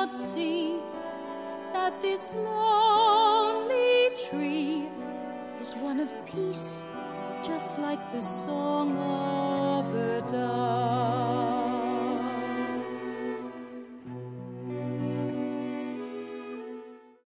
not see that this lonely tree is one of peace, just like the song of